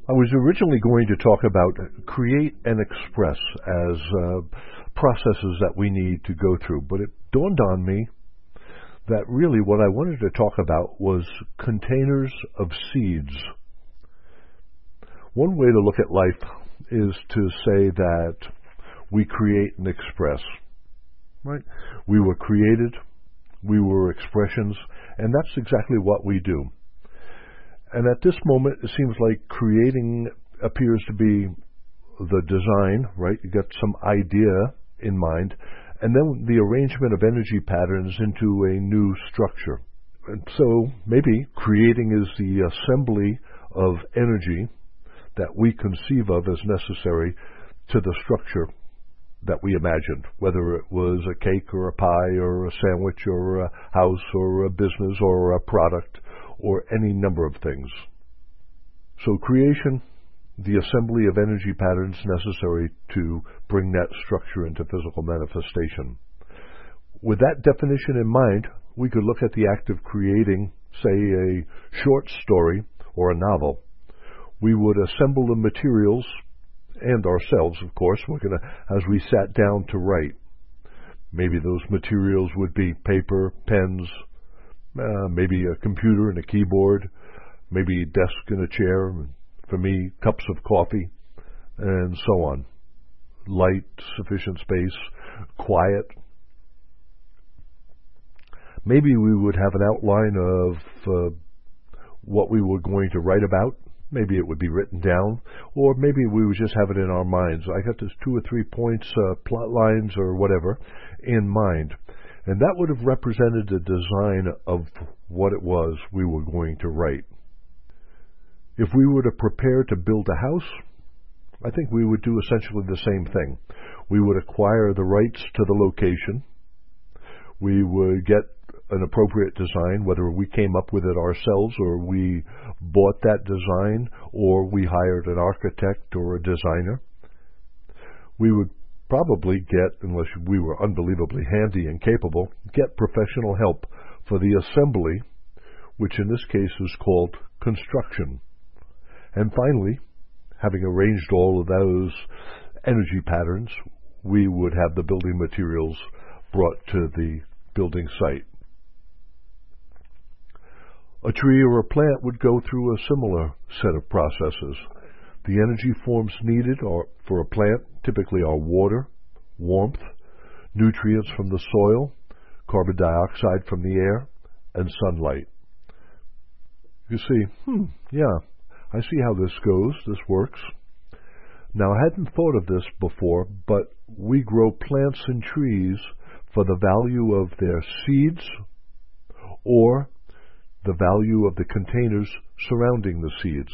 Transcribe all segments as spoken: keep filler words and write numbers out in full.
I was originally going to talk about create and express as uh, processes that we need to go through, but it dawned on me that really what I wanted to talk about was containers of seeds. One way to look at life is to say that we create and express, right? We were created, we were expressions, and that's exactly what we do. And at this moment, it seems like creating appears to be the design, right? You got some idea in mind, and then the arrangement of energy patterns into a new structure. And so maybe creating is the assembly of energy that we conceive of as necessary to the structure that we imagined, whether it was a cake or a pie or a sandwich or a house or a business or a product or any number of things. So creation, the assembly of energy patterns necessary to bring that structure into physical manifestation. With that definition in mind, we could look at the act of creating, say, a short story or a novel. We would assemble the materials, and ourselves, of course, we're gonna, as we sat down to write. Maybe those materials would be paper, pens, uh, maybe a computer and a keyboard, maybe a desk and a chair, for me, cups of coffee, and so on. Light, sufficient space, quiet. Maybe we would have an outline of uh, what we were going to write about. Maybe it would be written down, or maybe we would just have it in our minds. I got this two or three points, uh, plot lines or whatever, in mind. And that would have represented the design of what it was we were going to write. If we were to prepare to build a house, I think we would do essentially the same thing. We would acquire the rights to the location. We would get an appropriate design, whether we came up with it ourselves or we bought that design or we hired an architect or a designer. We would probably get, unless we were unbelievably handy and capable, get professional help for the assembly, which in this case is called construction. And finally, having arranged all of those energy patterns, we would have the building materials brought to the building site. A tree or a plant would go through a similar set of processes. The energy forms needed are, for a plant typically are water, warmth, nutrients from the soil, carbon dioxide from the air, and sunlight. You see, hmm, yeah, I see how this goes, this works. Now, I hadn't thought of this before, but we grow plants and trees for the value of their seeds or the value of the containers surrounding the seeds.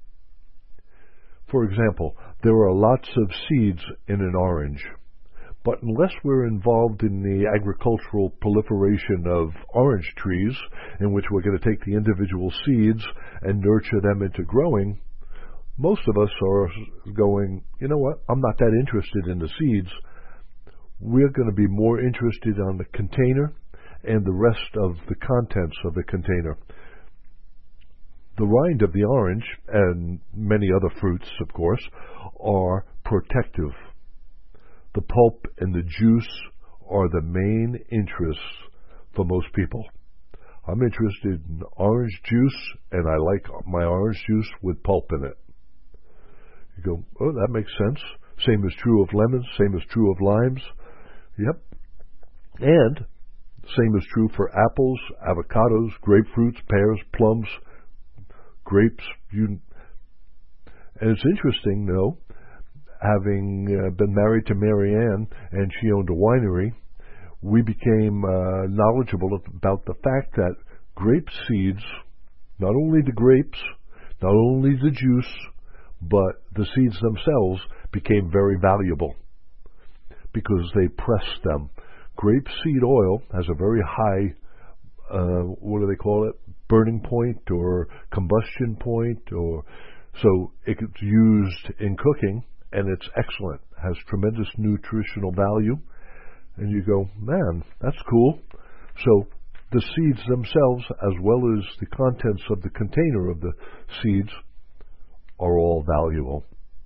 For example, there are lots of seeds in an orange, but unless we're involved in the agricultural proliferation of orange trees, in which we're going to take the individual seeds and nurture them into growing, most of us are going, you know what, I'm not that interested in the seeds. We're going to be more interested on the container and the rest of the contents of the container. The rind of the orange, and many other fruits, of course, are protective. The pulp and the juice are the main interests for most people. I'm interested in orange juice, and I like my orange juice with pulp in it. You go, oh, that makes sense. Same is true of lemons, same is true of limes. Yep. And same is true for apples, avocados, grapefruits, pears, plums, grapes. You, and it's interesting, though, having uh, been married to Mary Ann and she owned a winery, we became uh, knowledgeable about the fact that grape seeds, not only the grapes, not only the juice, but the seeds themselves became very valuable because they pressed them. Grape seed oil has a very high, uh, what do they call it, burning point or combustion point, or so it's used in cooking, and it's excellent, has tremendous nutritional value. And you go, man, that's cool. So the seeds themselves, as well as the contents of the container of the seeds, are all valuable.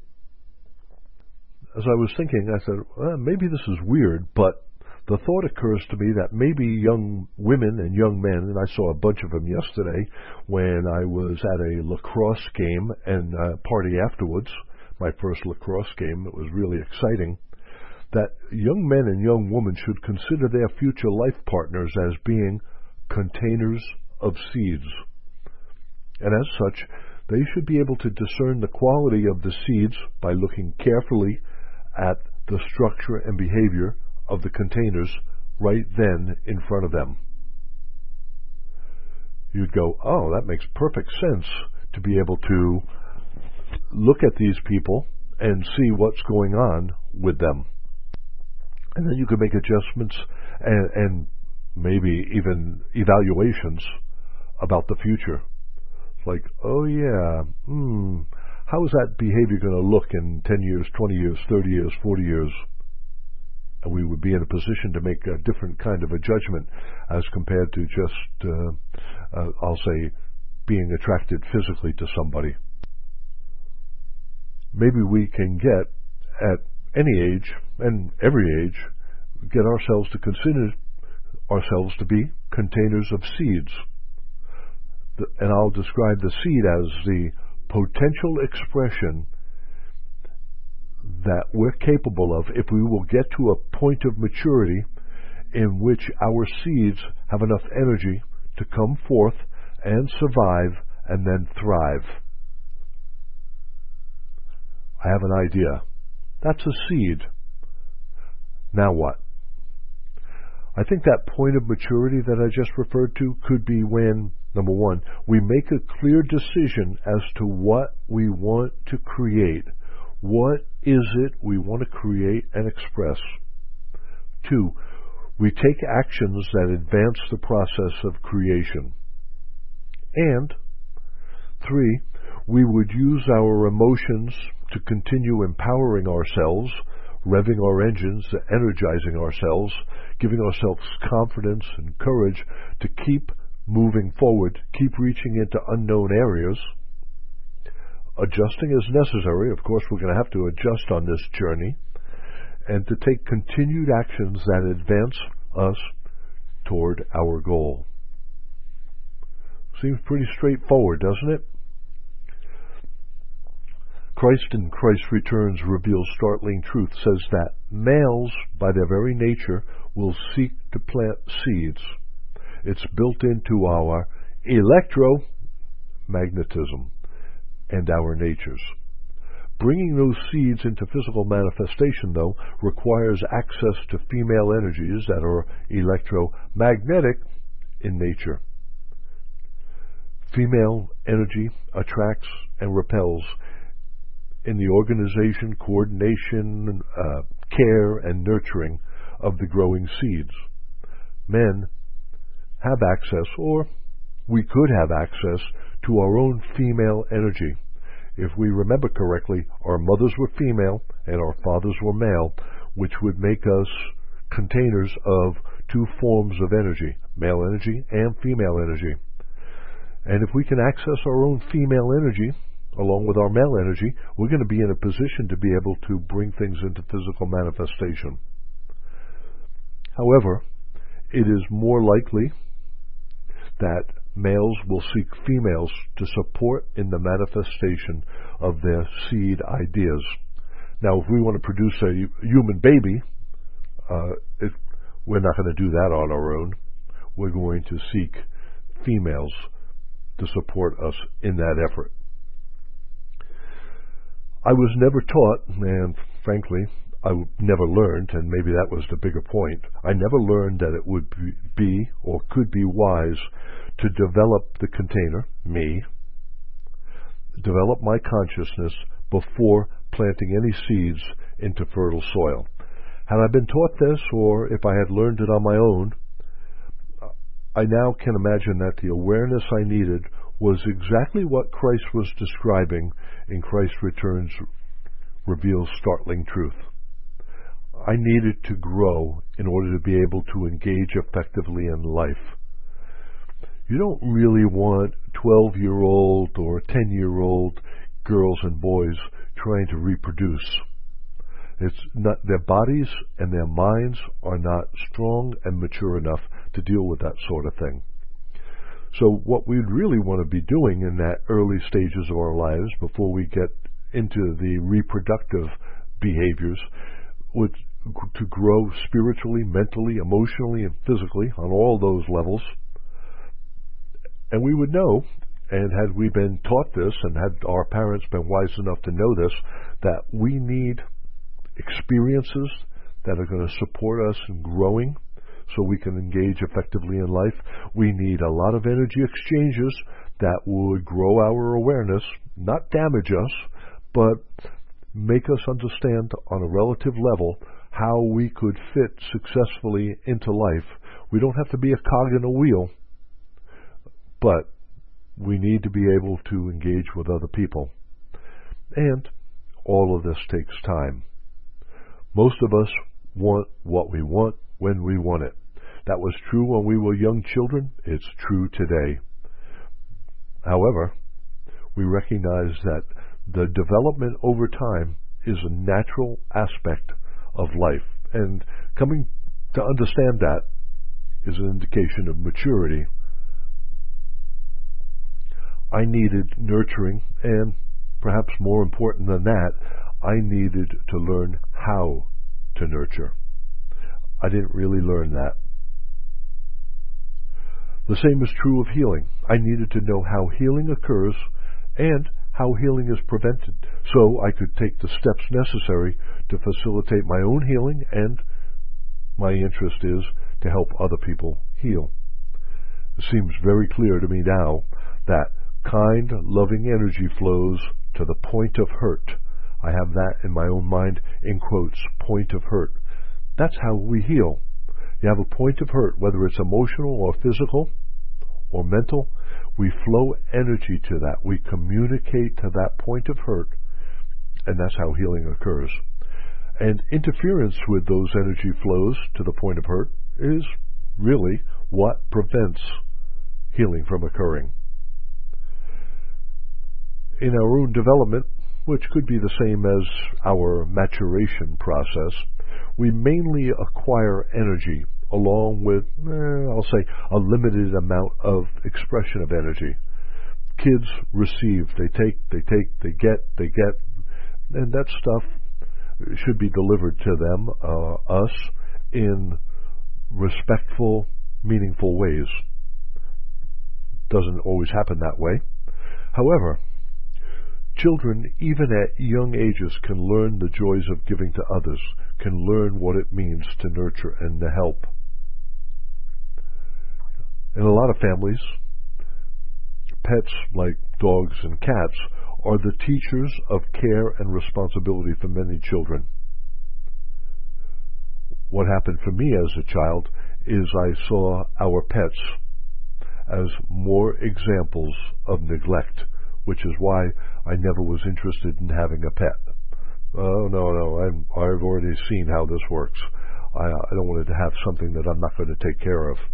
As I was thinking, I said, well, maybe this is weird, but the thought occurs to me that maybe young women and young men, and I saw a bunch of them yesterday when I was at a lacrosse game and a party afterwards, my first lacrosse game. It was really exciting, that young men and young women should consider their future life partners as being containers of seeds. And as such, they should be able to discern the quality of the seeds by looking carefully at the structure and behavior of the containers right then in front of them. You'd go, oh, that makes perfect sense to be able to look at these people and see what's going on with them. And then you could make adjustments and, and maybe even evaluations about the future. It's like, oh yeah, hmm, how is that behavior going to look in ten years, twenty years, thirty years, forty years? And we would be in a position to make a different kind of a judgment as compared to just, uh, uh, I'll say, being attracted physically to somebody. Maybe we can get, at any age, and every age, get ourselves to consider ourselves to be containers of seeds. The, and I'll describe the seed as the potential expression that we're capable of if we will get to a point of maturity in which our seeds have enough energy to come forth and survive and then thrive. I have an idea. That's a seed. Now what? I think that point of maturity that I just referred to could be when, number one, we make a clear decision as to what we want to create. What is it we want to create and express? Two, we take actions that advance the process of creation. And three, we would use our emotions to continue empowering ourselves, revving our engines, energizing ourselves, giving ourselves confidence and courage to keep moving forward, keep reaching into unknown areas, adjusting as necessary. Of course, we're going to have to adjust on this journey, and to take continued actions that advance us toward our goal. Seems pretty straightforward, doesn't it? Christ in Christ's Returns reveals startling truth, says that males, by their very nature, will seek to plant seeds. It's built into our electromagnetism and our natures. Bringing those seeds into physical manifestation, though, requires access to female energies that are electromagnetic in nature. Female energy attracts and repels in the organization, coordination, uh, care, and nurturing of the growing seeds. Men have access, or we could have access, to our own female energy. If we remember correctly, our mothers were female and our fathers were male, which would make us containers of two forms of energy, male energy and female energy. And if we can access our own female energy along with our male energy, we're going to be in a position to be able to bring things into physical manifestation. However, it is more likely that males will seek females to support in the manifestation of their seed ideas. Now, if we want to produce a human baby, uh, it, we're not going to do that on our own. We're going to seek females to support us in that effort. I was never taught, and frankly, I never learned, and maybe that was the bigger point, I never learned that it would be or could be wise to develop the container, me, develop my consciousness before planting any seeds into fertile soil. Had I been taught this, or if I had learned it on my own, I now can imagine that the awareness I needed was exactly what Christ was describing in Christ Returns Reveals Startling Truth. I needed to grow in order to be able to engage effectively in life. You don't really want twelve-year-old or ten-year-old girls and boys trying to reproduce. It's not, their bodies and their minds are not strong and mature enough to deal with that sort of thing. So what we'd really want to be doing in that early stages of our lives, before we get into the reproductive behaviors, would to grow spiritually, mentally, emotionally, and physically on all those levels. And we would know, and had we been taught this, and had our parents been wise enough to know this, that we need experiences that are going to support us in growing so we can engage effectively in life. We need a lot of energy exchanges that would grow our awareness, not damage us, but make us understand on a relative level how we could fit successfully into life. We don't have to be a cog in a wheel, but we need to be able to engage with other people. And all of this takes time. Most of us want what we want when we want it. That was true when we were young children. It's true today. However, we recognize that the development over time is a natural aspect of life. And coming to understand that is an indication of maturity. I needed nurturing, and perhaps more important than that, I needed to learn how to nurture. I didn't really learn that. The same is true of healing. I needed to know how healing occurs and how healing is prevented, so I could take the steps necessary to facilitate my own healing, and my interest is to help other people heal. It seems very clear to me now that kind, loving energy flows to the point of hurt. I have that in my own mind, in quotes, point of hurt. That's how we heal. You have a point of hurt, whether it's emotional or physical or mental, we flow energy to that. We communicate to that point of hurt, and that's how healing occurs. And interference with those energy flows to the point of hurt is really what prevents healing from occurring. In our own development, which could be the same as our maturation process, we mainly acquire energy along with, eh, I'll say, a limited amount of expression of energy. Kids receive, they take, they take, they get, they get, and that stuff should be delivered to them, uh, us, in respectful, meaningful ways. Doesn't always happen that way. However, children, even at young ages, can learn the joys of giving to others, can learn what it means to nurture and to help. In a lot of families, pets like dogs and cats are the teachers of care and responsibility for many children. What happened for me as a child is I saw our pets as more examples of neglect, which is why I never was interested in having a pet. Oh, no, no, I'm, I've already seen how this works. I, I don't want to have something that I'm not going to take care of.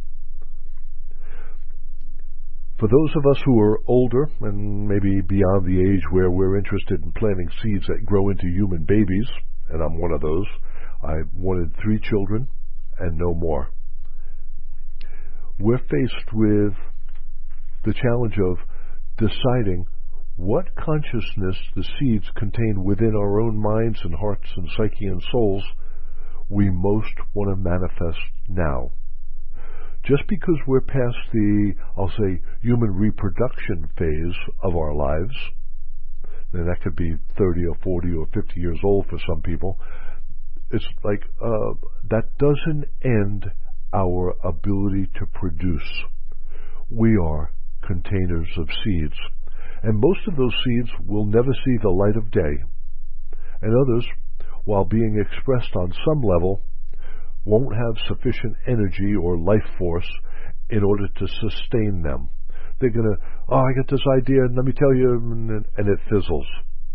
For those of us who are older and maybe beyond the age where we're interested in planting seeds that grow into human babies, and I'm one of those, I wanted three children and no more. We're faced with the challenge of deciding what consciousness the seeds contained within our own minds and hearts and psyche and souls we most want to manifest now. Just because we're past the, I'll say, human reproduction phase of our lives, and that could be thirty or forty or fifty years old for some people, it's like uh, that doesn't end our ability to produce. We are containers of seeds. And most of those seeds will never see the light of day. And others, while being expressed on some level, won't have sufficient energy or life force in order to sustain them. They're going to, oh, I got this idea, and let me tell you, and, and it fizzles.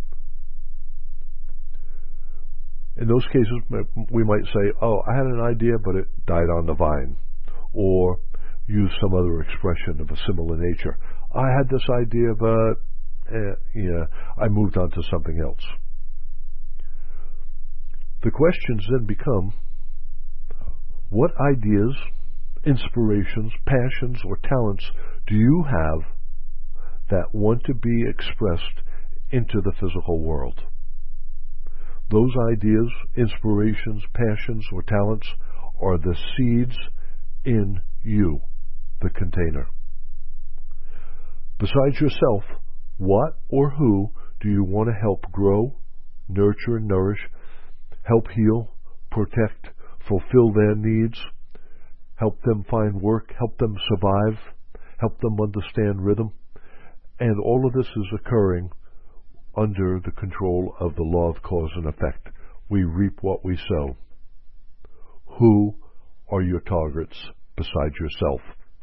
In those cases, we might say, oh, I had an idea, but it died on the vine. Or use some other expression of a similar nature. I had this idea, but eh, yeah, I moved on to something else. The questions then become, what ideas, inspirations, passions, or talents do you have that want to be expressed into the physical world? Those ideas, inspirations, passions, or talents are the seeds in you, the container. Besides yourself, what or who do you want to help grow, nurture, nourish, help heal, protect, fulfill their needs, help them find work, help them survive, help them understand rhythm? And all of this is occurring under the control of the law of cause and effect. We reap what we sow. Who are your targets besides yourself?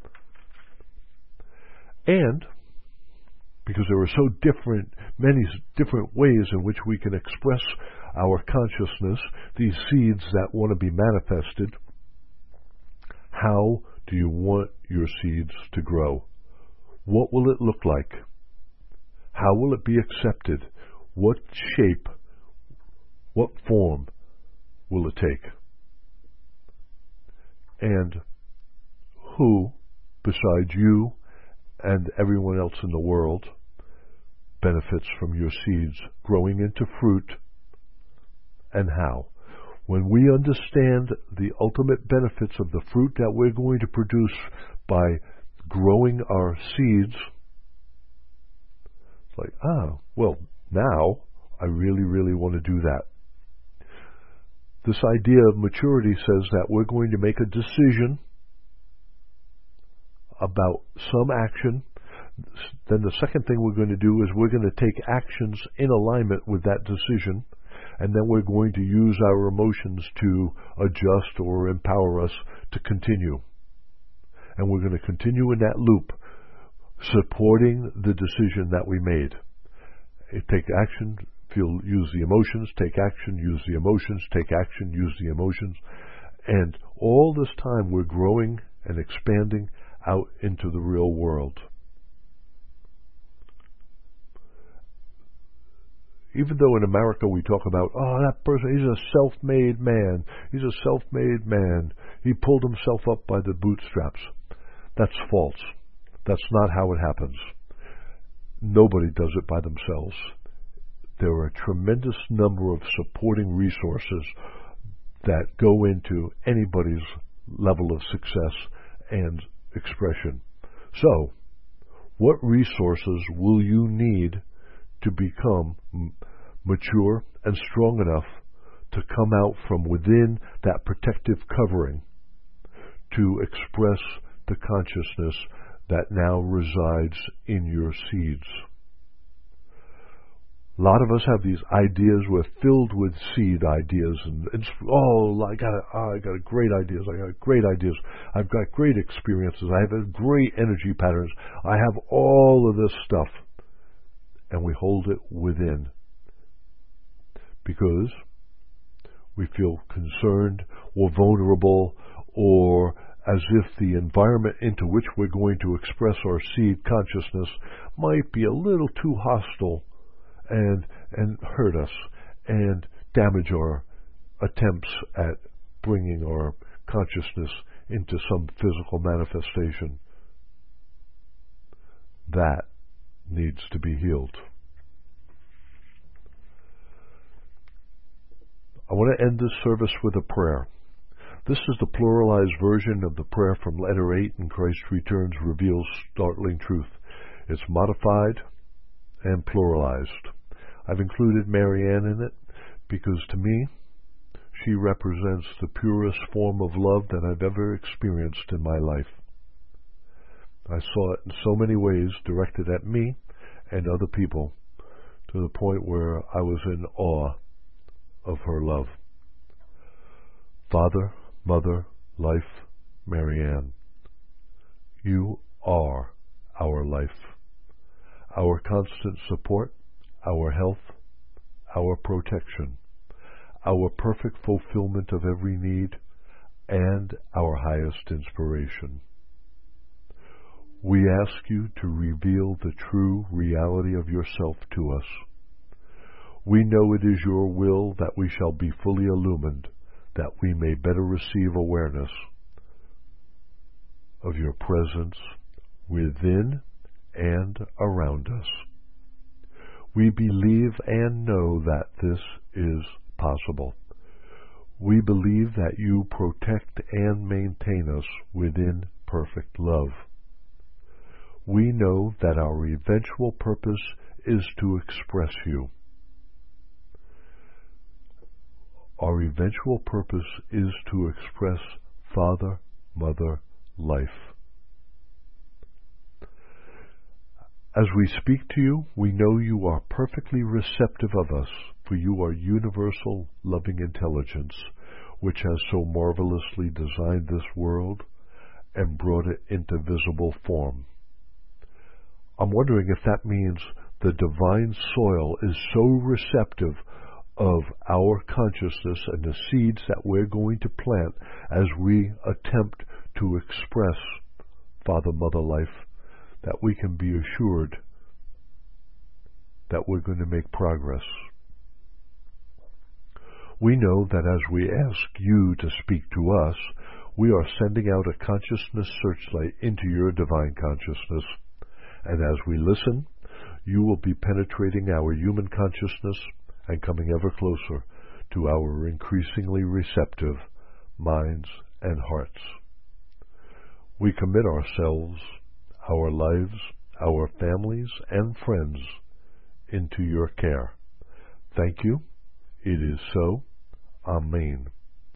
And because there are so different, many different ways in which we can express our consciousness, these seeds that want to be manifested, how do you want your seeds to grow? What will it look like? How will it be accepted? What shape, what form will it take? And who, besides you and everyone else in the world, benefits from your seeds growing into fruit, and how? When we understand the ultimate benefits of the fruit that we're going to produce by growing our seeds, it's like, ah, well, now I really, really want to do that. This idea of maturity says that we're going to make a decision about some action. Then the second thing we're going to do is we're going to take actions in alignment with that decision, and then we're going to use our emotions to adjust or empower us to continue. And we're going to continue in that loop, supporting the decision that we made. Take action, feel, use the emotions, take action, use the emotions, take action, use the emotions. And all this time we're growing and expanding out into the real world. Even though in America we talk about, oh, that person, he's a self-made man. He's a self-made man. He pulled himself up by the bootstraps. That's false. That's not how it happens. Nobody does it by themselves. There are a tremendous number of supporting resources that go into anybody's level of success and expression. So, what resources will you need to become m- mature and strong enough to come out from within that protective covering to express the consciousness that now resides in your seeds? A lot of us have these ideas. We're filled with seed ideas, and it's, oh, I got, oh, I got great ideas. I got great ideas. I've got great experiences. I have a great energy patterns. I have all of this stuff, and we hold it within because we feel concerned or vulnerable, or as if the environment into which we're going to express our seed consciousness might be a little too hostile and and hurt us and damage our attempts at bringing our consciousness into some physical manifestation. That needs to be healed. I want to end this service with a prayer. This is the pluralized version of the prayer from Letter eight in Christ Returns Reveals Startling Truth. It's modified and pluralized. I've included Marianne in it because to me, she represents the purest form of love that I've ever experienced in my life. I saw it in so many ways directed at me and other people, to the point where I was in awe of her love. Father, Mother, Life, Marianne, you are our life, our constant support, our health, our protection, our perfect fulfillment of every need, and our highest inspiration. We ask you to reveal the true reality of yourself to us. We know it is your will that we shall be fully illumined, that we may better receive awareness of your presence within and around us. We believe and know that this is possible. We believe that you protect and maintain us within perfect love. We know that our eventual purpose is to express you. Our eventual purpose is to express Father, Mother, Life. As we speak to you, we know you are perfectly receptive of us, for you are universal, loving intelligence, which has so marvelously designed this world and brought it into visible form. I'm wondering if that means the divine soil is so receptive of our consciousness and the seeds that we're going to plant as we attempt to express Father, Mother, Life, that we can be assured that we're going to make progress. We know that as we ask you to speak to us, we are sending out a consciousness searchlight into your divine consciousness. And as we listen, you will be penetrating our human consciousness and coming ever closer to our increasingly receptive minds and hearts. We commit ourselves, our lives, our families, and friends into your care. Thank you. It is so. Amen.